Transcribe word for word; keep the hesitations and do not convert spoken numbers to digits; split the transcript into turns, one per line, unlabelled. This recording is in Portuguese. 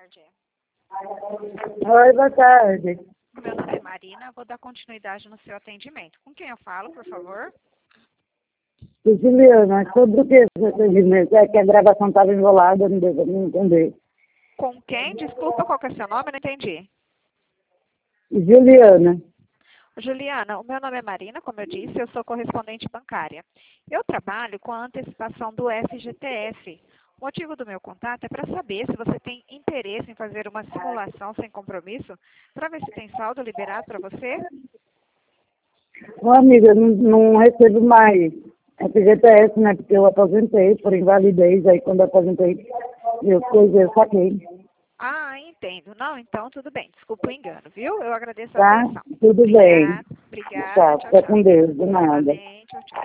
tarde.
Oi, boa tarde.
Meu nome é Marina, vou dar continuidade no seu atendimento. Com quem eu falo, por favor?
Juliana, sobre o que esse atendimento? É que a gravação estava enrolada, não deu pra me entender.
Com quem? Desculpa, qual que é seu nome? Eu não entendi.
Juliana,
Juliana, o meu nome é Marina, como eu disse, eu sou correspondente bancária. Eu trabalho com a antecipação do F G T S. O motivo do meu contato é para saber se você tem interesse em fazer uma simulação sem compromisso, para ver se tem saldo liberado para você.
ô amiga, eu não, não recebo mais F G T S, né? Porque eu aposentei por invalidez, aí quando eu aposentei, eu coisa, eu saquei.
Ah, entendo. Não, então tudo bem. Desculpa o engano, viu? Eu agradeço a
Tá?
atenção.
Tudo bem.
Obrigada, obrigada.
Tchau,
Tchau,
fica
tchau.
com Deus, de nada.
Amém. Tchau, tchau.